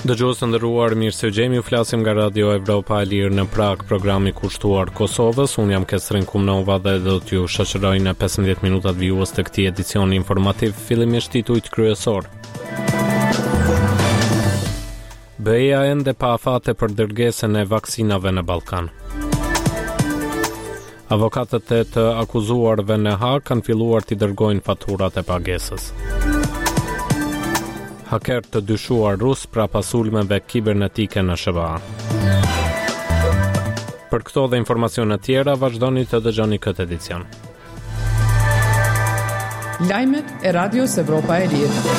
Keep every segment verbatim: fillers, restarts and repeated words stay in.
Dëgjues të nderuar, mirë se jemi, ju flasim nga Radio Evropa e Lirë në Prag, programi kushtuar Kosovës. Unë jam Kesrin Kumnova dhe do t'ju shoqëroj në pesëmbëdhjetë minutat vijues të këtij edicioni informativ, fillimisht titujt kryesor. B E-ja ende pa afate për dërgesën e vaksinave në Ballkan. Avokatët e të akuzuarve në Hag kanë filluar t'i dërgojnë faturat e pagesës. Haker të dyshuar rus pra pasulmeve kibernetike në S B A. Për këto dhe informacione tjera, vazhdoni të dëgjoni këtë edicion. Lajmet e Radios Evropa e Lirë.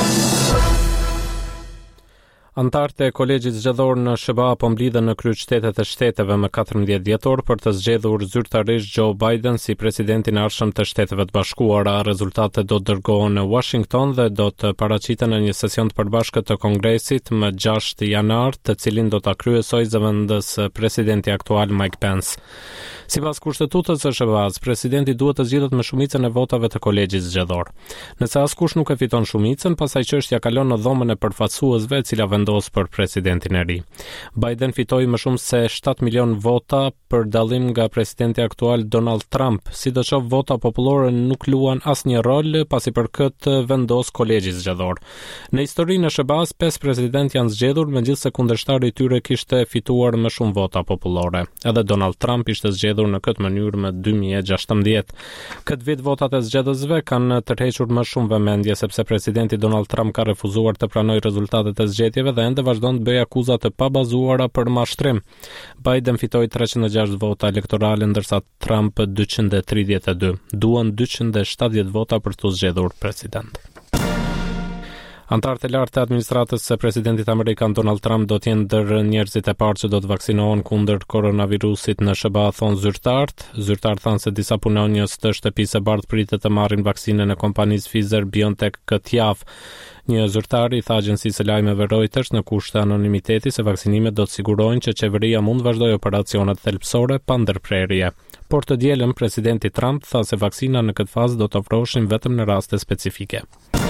Antarët e Kolegjit Zgjedhor në S B A po mblidhen në kryeqytetet e shteteve më katërmbëdhjetë dhjetor për të zgjedhur zyrtarisht Joe Biden si presidentin e ardhshëm të Shteteve të Bashkuara. Rezultatet do të dërgohen në Washington dhe do të paraqiten në një sesion të përbashkët të Kongresit më gjashtë janar, të cilin do ta kryesojë zëvendës presidenti aktual Mike Pence. Sipas kushtetutës së S B A-s, presidenti duhet të zgjidhet me shumicën e votave të Kolegjit Zgjedhor. Nëse askush nuk e fiton shumicën, pastaj çështja kalon në dhomën e përfaqësuesve, e cila vendos për presidentin e ri. Biden fitoi më shumë se shtatë milion vota për dallim nga presidenti aktual Donald Trump. Sidoqoftë, vota popullore nuk luan asnjë rol, pasi për këtë vendos Kolegji Zgjedhor. Në historinë e S B A-s, pesë presidentë janë zgjedhur, megjithëse kundërshtari i tyre kishte fituar më shumë vota popullore. Edhe Donald Trump ishte zgjedhur në këtë mënyrë më dy mijë e gjashtëmbëdhjetë. Këtë vit votat e zgjedhësve kanë tërhequr më shumë vëmendje, sepse presidenti Donald Trump ka refuzuar të pranojë rezultatet e zgjedhjeve dhe ende vazhdon të bëjë akuza të pabazuara për mashtrim. Biden fitoi treqind e gjashtë vota elektorale, ndërsa Trump dyqind e tridhjetë e dy. Duan dyqind e shtatëdhjetë vota për të zgjedhur president. Antarët e lartë të administratës së presidentit amerikan Donald Trump do të jenë ndër njerëzit e parë që do të vaksinohen kundër koronavirusit në S B A, thon zyrtarët. Zyrtarët thanë se disa punonjës të shtëpisë së bardhë pritet të marrin vaksinën e kompanisë Pfizer-BioNTech këtë javë. Një zyrtar i tha agjencisë së lajmeve Reuters në kushte anonimiteti se vaksinimet do të sigurojnë që qeveria mund të vazhdojë operacionet thelbësore pa ndërprerje. Por të dielën presidenti Trump tha se vaksina në këtë fazë do të ofrohen vetëm në raste specifike.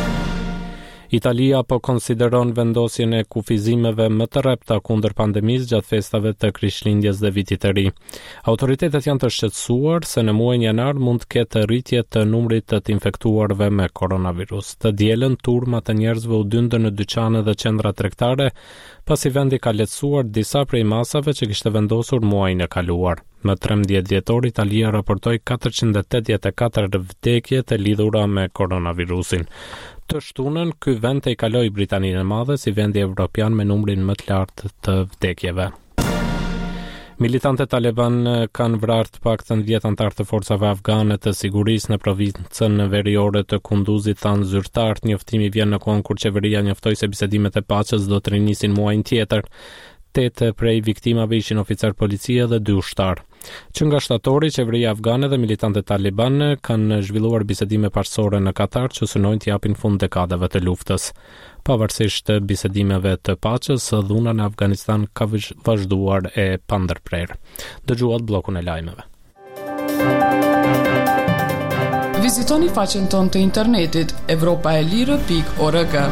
Italia po konsideron vendosjen e kufizimeve më të rrepta kundër pandemisë gjatë festave të Krishtlindjes dhe Vitit të Ri. Autoritetet janë të shqetësuar se në muajin janar mund të ketë rritje të numrit të të infektuarve me koronavirus. Të dielën turma të njerëzve u dyndën në dyqane dhe qendra tregtare, pasi vendi ka lehtësuar disa prej masave që kishte vendosur muajin e kaluar. Më trembëdhjetë dhjetor, Italia raportoi katërqind e tetëdhjetë e katër vdekje të lidhura me koronavirusin. Të shtunën, ky vend e kaloi Britaninë e Madhe si vendi evropian me numrin më të lartë të vdekjeve. Militantët Taliban kanë vrarë të paktën dhjetë antar të forcave afgane të sigurisë në provincën veriore të Kunduzit, thanë zyrtarët. Njoftimi vjen në kohën kur qeveria njoftoi se bisedimet e paqes do të rinisin muajin tjetër. Tetë prej viktimave ishin oficer policie dhe dy ushtar. Që nga shtatori, qeveria afgane dhe militantët Taliban kanë zhvilluar bisedime paqësore në Katar që synojnë të japin fund dekadave të luftës. Pavarësisht bisedimeve të paqes, dhuna në Afganistan ka vazhduar e pandërprerë. Dëgjuat bllokun e lajmeve. Vizitoni faqen tonë të internetit evropaelire pikë org.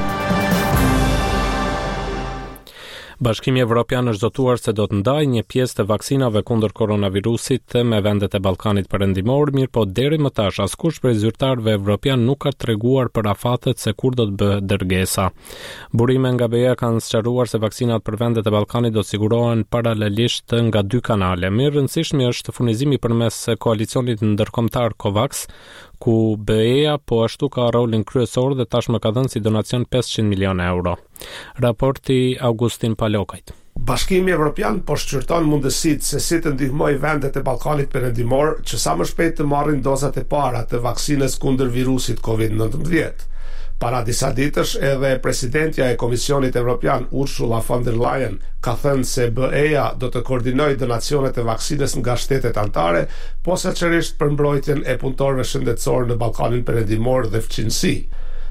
Bashkimi Evropian është zotuar se do të ndajë një pjesë të vaksinave kundër koronavirusit me vendet e Ballkanit Perëndimor, mirë po deri më tash askush prej zyrtarëve evropian nuk ka treguar për afatet se kur do të bëhet dërgesa. Burime nga B E-ja kanë sqaruar se vaksinat për vendet e Ballkanit do të sigurohen paralelisht nga dy kanale. Më i rëndësishmi është furnizimi përmes koalicionit ndërkombëtar COVAX, ku B E-ja po ashtu ka rolin kryesor dhe tashmë ka dhënë si donacion pesëqind milionë euro. Raporti Augustin Palokajt. Bashkimi Evropian po shqyrton mundësitë se si të ndihmojë vendet e Ballkanit Perëndimor që sa më shpejt të marrin dozat e para të vaksinës kundër virusit covid nineteen. Para disa ditësh edhe presidentja e Komisionit Evropian Ursula von der Leyen ka thënë se B E-ja do të koordinojë donacionet e vaksinës nga shtetet anëtare, posaçërisht për mbrojtjen e punëtorëve shëndetësor në Ballkanin Perëndimor dhe fqinësi.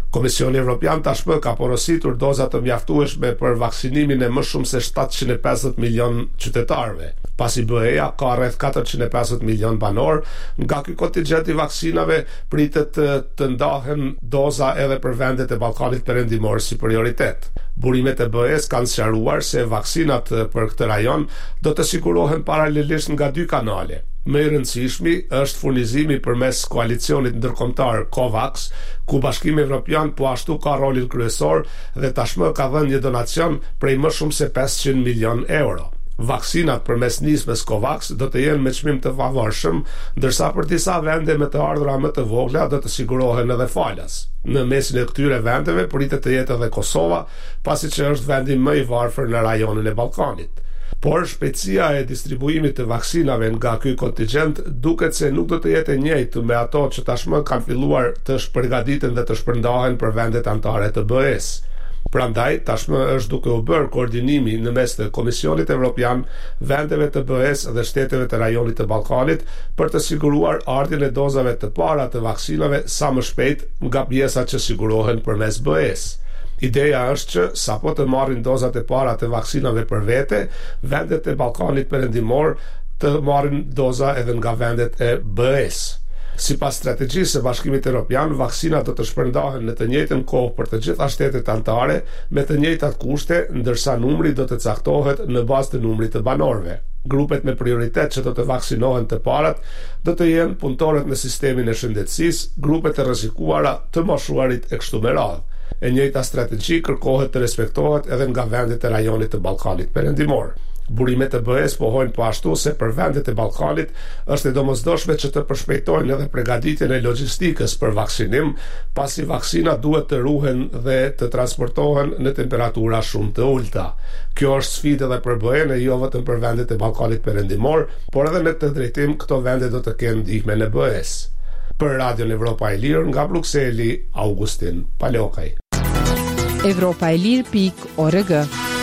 Komisioni Evropian tashmë ka porositur doza të mjaftueshme për vaksinimin e më shumë se shtatëqind e pesëdhjetë milion qytetarëve, pasi B E-ja ka rreth katërqind e pesëdhjetë milion banor. Nga ky kontingjent i vaksinave pritet të, të ndahen doza edhe për vendet e Ballkanit Perëndimor si prioritet. Burimet e B E-s kanë sqaruar se vaksinat për këtë rajon do të sigurohen paralelisht nga dy kanale. Më i rëndësishmi është furnizimi përmes koalicionit ndërkombëtar COVAX, ku Bashkimi Evropian po ashtu ka rolin kryesor dhe tashmë ka dhënë një donacion prej më shumë se pesëqind milion euro. Vaksinat përmes nismës COVAX do të jenë me çmim të favorshëm, ndërsa për disa vende me të ardhura më të vogla do të sigurohen edhe falas. Në mesin e këtyre vendeve pritet të jetë edhe Kosova, pasi që është vendi më i varfër në rajonin e Ballkanit. Por shpejtësia e distribuimit të vaksinave nga ky kontingjent duket se nuk do të jetë e njëjtë me ato që tashmë kanë filluar të shpërgatiten dhe të shpërndahen për vendet anëtare të B E-s. Prandaj, tashmë është duke u bërë koordinimi në mes të Komisionit Evropian, vendeve të B E-s dhe shteteve të rajonit të Ballkanit për të siguruar ardhjen e dozave të para të vaksinave sa më shpejt nga pjesat që sigurohen përmes B E-s. Ideja është që sapo të marrin dozat e para të vaksinave për vete, vendet e Ballkanit Perëndimor të marrin doza edhe nga vendet e B E-s. Sipas strategjisë së Bashkimit Evropian, vaksinat do të shpërndahen në të njëjtën kohë për të gjitha shtetet anëtare me të njëjtat kushte, ndërsa numri do të caktohet në bazë të numrit të banorëve. Grupet me prioritet që do të vaksinohen të parat do të jenë punëtorët në sistemin e shëndetësisë, grupet e rrezikuara, të moshuarit e kështu me radhë. E njëjta strategji kërkohet të respektohet edhe nga vendet e rajonit të Ballkanit Perëndimor. Burimet e B E-s pohojnë po ashtu se për vendet e Ballkanit është e domosdoshme që të përshpejtojnë edhe përgatitjen e logjistikës për vaksinim, pasi vaksinat duhet të ruhen dhe të transportohen në temperatura shumë të ulta. Kjo është sfidë edhe për B E-n e jo vetëm për vendet e Ballkanit Perëndimor, por edhe në këtë drejtim këto vende do të kenë ndihmën e B E-s. Për Radion Evropa e Lirë nga Brukseli, Augustin Palokaj. Evropa e Lirë pikë org.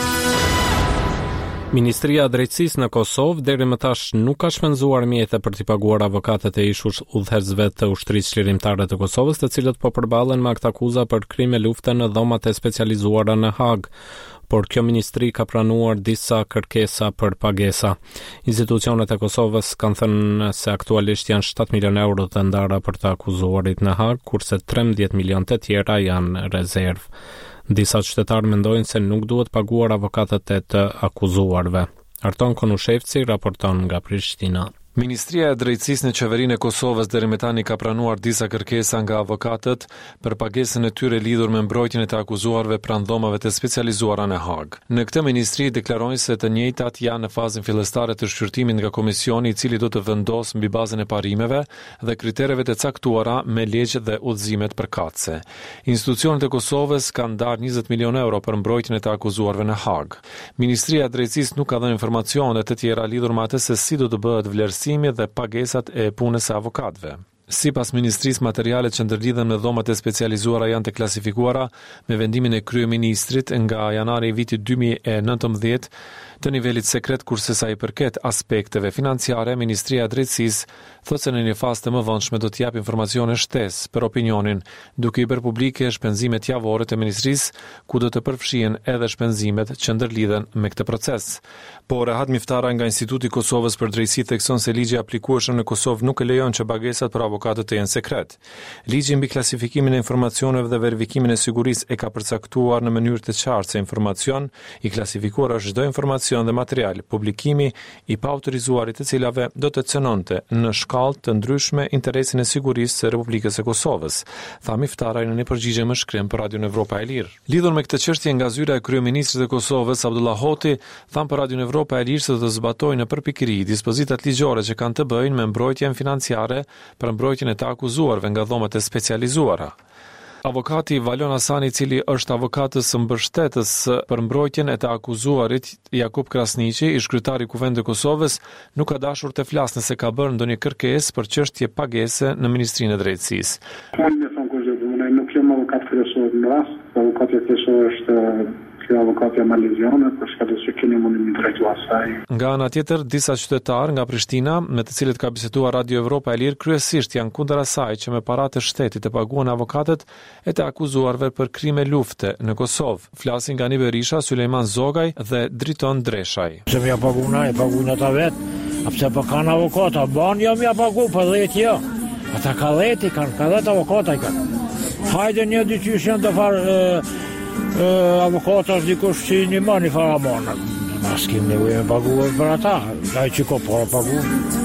Ministria e Drejtësisë në Kosovë deri më tash nuk ka shpenzuar mjete për t'i paguar avokatët e ish udhëheqësve të ushtrisë çlirimtare të Kosovës, të cilët po përballen me aktakuza për krime lufte në dhomat e specializuara në Hag. Por kjo ministri ka pranuar disa kërkesa për pagesa. Institucionet e Kosovës kanë thënë se aktualisht janë shtat milion euro të ndara për të akuzuarit në Hag, kurse trembëdhjetë milion të tjera janë rezervë. Disa qytetarë mendojnë se nuk duhet paguar avokatët e të akuzuarve. Arton Konushevci raporton nga Prishtina. Ministria e Drejtësisë në Qeverinë e Kosovës deri më tani ka pranuar disa kërkesa nga avokatët për pagesën e tyre lidhur me mbrojtjen e të akuzuarve pranë dhomave të specializuara në Hag. Në këtë ministri deklarojnë se të njëjtat janë në fazën fillestare të shqyrtimit nga komisioni i cili do të vendosë mbi bazën e parimeve dhe kritereve të caktuara me ligj dhe udhëzimet përkatëse. Institucionet e Kosovës kanë ndarë njëzet milion euro për mbrojtjen e të akuzuarve në Hag. Ministria e Drejtësisë nuk ka dhënë informacione të tjera lidhur me atë se si do të bëhet vlerësimi dhe pagesat e punës së avokatëve. Sipas Ministrisë, materialet që ndërlidhen me dhomat e specializuara janë të klasifikuara me vendimin e kryeministrit nga janari i vitit dy mijë e nëntëmbëdhjetë të nivelit sekret, kurse sa i përket aspekteve financiare, Ministria e Drejtësisë thotë se në një fazë të mëvonshme do të jap informacione shtesë për opinionin, duke i bërë publike shpenzimet javore të ministrisë, ku do të përfshihen edhe shpenzimet që ndërlidhen me këtë proces. Por Rehat Miftara nga Instituti i Kosovës për Drejtësi thekson se ligji aplikueshëm në Kosovë nuk e lejon që pagesat për avokatët të jenë sekret. Ligji mbi klasifikimin e informacioneve dhe verifikimin e sigurisë e ka përcaktuar në mënyrë të qartë se informacion i klasifikuar është çdo informacion dhe material, publikimi i paautorizuarit të cilave do të cënonte në shkallë të ndryshme interesin e sigurisë së Republikës së Kosovës, tha Miftaraj në një përgjigje më shkrim për Radion Evropa e Lirë. Lidhur me këtë çështje nga zyra e kryeministrit të Kosovës, Abdullah Hoti, than për Radion Evropa e Lirë se do të zbatojnë në përpikëri dispozitat ligjore që kanë të bëjnë me mbrojtjen financiare për mbrojtjen e të akuzuarve nga dhomat e specializuara. Avokati Valon Hasani, i cili është avokatës së mbështetës për mbrojtjen e të akuzuarit Jakub Krasniqi, ish kryetari i Kuvendit të Kosovës, nuk ka dashur të flasë nëse ka bërë ndonjë kërkesë për çështje pagese në Ministrinë e Drejtësisë. Nuk jam avokat kryesor në rast, avokati kryesor është si avokatja maleziane për shkak se keni mundimin drejtu asaj. Nga ana tjetër, disa qytetarë nga Prishtina, me të cilët ka biseduar Radio Evropa e Lirë, kryesisht janë kundër asaj që me paratë e shtetit të paguhen avokatët e të akuzuarve për krime lufte në Kosovë. Flasin nga Berisha, Sulejman Zogaj dhe Driton Dreshaj. Se më ja paguna, e paguna ata vetë, apse pa kanë avokata, ban jam ja pagu, për dhejtë jo. Ata ka dhejtë i kanë, ka dhejtë avokata i kanë. Hajde një dyqysh janë të farë avokata është dikush që një ma një farë amona. Mas kim nevojë me pagu për ata, ai që ko para pagu.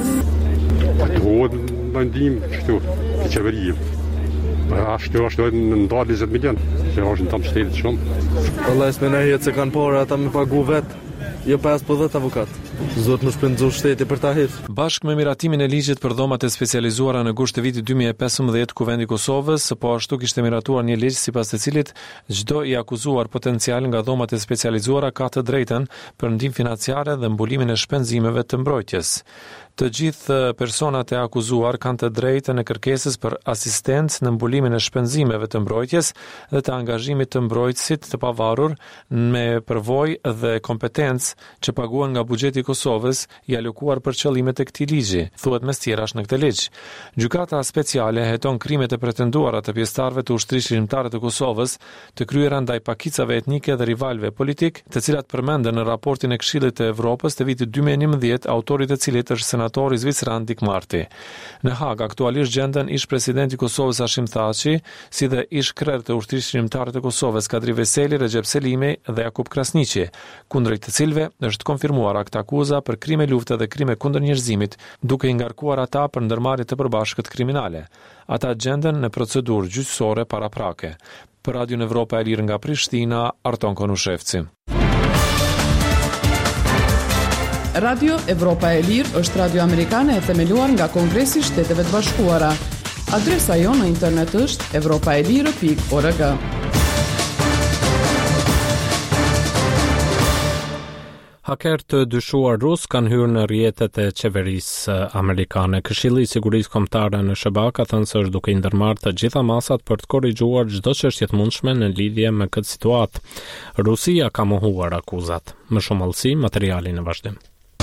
Duhet në ndim kështu, të qeverijim. Ashtu është në ndalë njëzet milion, që është në tamë shtetit shumë. Allah s'me në jetë se kanë para ata me pagu vetë, jo pesëdhjetë avokat. Zot më shpenzu shteti për ta hitë. Bashkë me miratimin e ligjit për dhomat e specializuara në gusht të vitit dy mijë e pesëmbëdhjetë, Kuvendi i Kosovës po ashtu kishte miratuar një ligj sipas të cilit çdo i akuzuar potencial nga dhomat e specializuara ka të drejtën për ndihmë financiare dhe mbulimin e shpenzimeve të mbrojtjes. Të gjithë personat e akuzuar kanë të drejtën e kërkesës për asistencë në mbulimin e shpenzimeve të mbrojtjes dhe të angazhimit të mbrojtësit të pavarur me përvojë dhe kompetencë që paguhen nga buxheti i Kosovës i alokuar për qëllimet e këtij ligji, thuhet mes tjerash në këtë ligj. Gjykata speciale heton krimet e pretenduara të pjesëtarëve të ushtrisë shqiptare të Kosovës të kryera ndaj pakicave etnike dhe rivalëve politik, të cilat përmenden në raportin e Këshillit të Evropës të vitit dy mijë e njëmbëdhjetë, autori të cilit është senatori zviceran Dik Marti. Në Hag aktualisht gjenden ish presidenti i Kosovës Hashim Thaçi, si dhe ish krerë të ushtrisë shqiptare të Kosovës Kadri Veseli, Recep Selimi dhe Jakub Krasniqi, kundrejt të cilëve është konfirmuar akt akuza për krime lufte dhe krime kundër njerëzimit, duke i ngarkuar ata për ndërmarrje të përbashkët kriminale. Ata gjenden në procedurë gjyqësore paraprake. Për Radio Evropa e Lirë nga Prishtina, Arton Konushevci. Radio Evropa e Lirë është radio amerikane e themeluar nga Kongresi i Shteteve të Bashkuara. Adresa jonë në internet është evropaelire pikë org. Haker të dyshuar rus kanë hyrë në rrjetet e qeverisë amerikane. Këshilli i Sigurisë Kombëtare në S B A ka thënë se është duke i ndërmarrë të gjitha masat për të korrigjuar çdo çështje të mundshme në lidhje me këtë situatë. Rusia ka mohuar akuzat. Më shumë hollësi, materiali në vazhdim.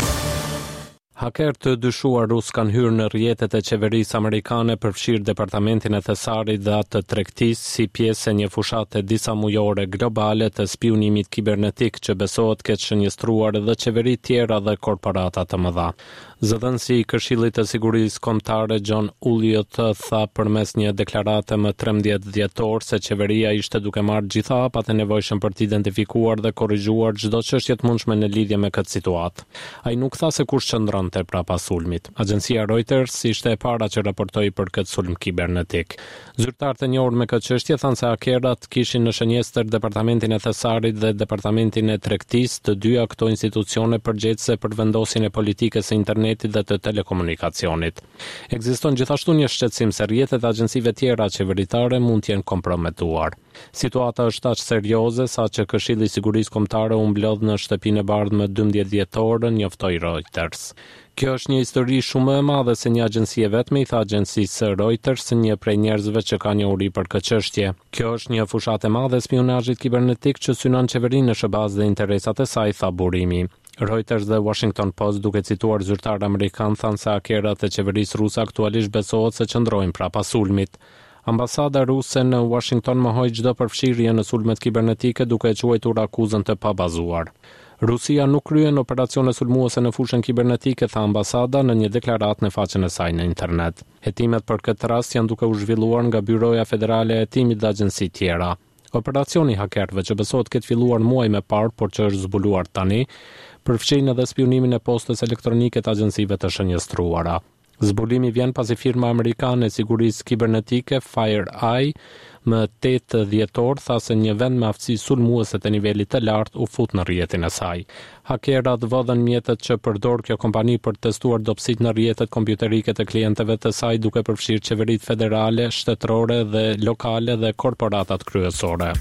Haker të dyshuar rus kanë hyrë në rrjetet e qeverisë amerikane, përfshirë departamentin e thesarit dhe atë të tregtisë si pjesë e një fushate disa mujore globale të spionimit kibernetik që besohet ketë shënjestruar edhe qeveri tjera dhe korporata të mëdha. Zëdhënësi i Këshillit të Sigurisë Kombëtare John Ulliot tha përmes një deklarate më trembëdhjetë dhjetor se qeveria ishte duke marrë gjitha hapat e nevojshëm për të identifikuar dhe korrigjuar çdo çështje të mundshme në lidhje me këtë situatë. Ai nuk tha se kush qëndronte prapa sulmit. Agjencia Reuters ishte e para që raportoi për këtë sulm kibernetik. Zyrtarët e njohur me këtë çështje thanë se hakerat kishin në shënjestër departamentin e thesarit dhe departamentin e tregtisë, të dyja këto institucione përgjegjëse për vendosjen e politikës së internetit dhe të telekomunikacionit. Ekziston gjithashtu një shqetësim se rrjetet e agjencive tjera qeveritare mund të jenë komprometuar. Situata është aq serioze sa që Këshilli i Sigurisë Kombëtare u mblodh në shtëpinë e bardhë më dymbëdhjetë dhjetor, njoftoi Reuters. Kjo është një histori shumë e madhe se një agjenci e vetme, i tha agjencisë Reuters një prej njerëzve që ka njohuri për këtë çështje. Kjo është një fushatë e madhe e spionazhit kibernetik që synon qeverinë në shërbaz dhe interesat e saj, tha burimi. Reuters dhe Washington Post, duke cituar zyrtar amerikan, thanë se hakerat e qeverisë ruse aktualisht besohet se qëndrojnë prapa sulmit. Ambasada ruse në Washington mohoi çdo përfshirje në sulmet kibernetike, duke e quajtur akuzën të pabazuar. Rusia nuk kryen operacione sulmuese në fushën kibernetike, tha ambasada në një deklaratë në faqen e saj në internet. Hetimet për këtë rast janë duke u zhvilluar nga Byroja Federale e Hetimit dhe agjenci tjera. Operacioni hakerëve që besohet ketë filluar muaj më parë, por që është zbuluar tani, përfshin edhe spionimin e postës elektronike të agjencive të shënjestruara. Zbulimi vjen pasi firma amerikane e sigurisë kibernetike FireEye më tetë dhjetor tha se një vend me aftësi sulmuese të nivelit të lartë u fut në rrjetin e saj. Hakerat vëdhen mjetet që përdor kjo kompani për të testuar dobësitë në rrjetet kompjuterike të klientëve të saj, duke përfshirë qeveritë federale, shtetërore dhe lokale dhe korporatat kryesore.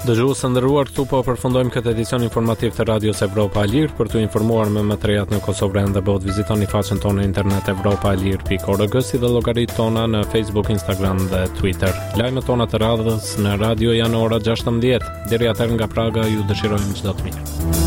Dëgjues të nderuar, këtu po përfundojmë këtë edicion informativ të Radios Evropa e Lirë. Për t'u informuar me më të rehat në Kosovë dhe botë, vizitoni faqen tonë në internet evropa e lirë pikë org, si dhe llogaritë tona në Facebook, Instagram dhe Twitter. Lajmet tona të radhës në radio janë ora gjashtëmbëdhjetë. Deri atëherë nga Praga ju dëshirojmë çdo të mirë.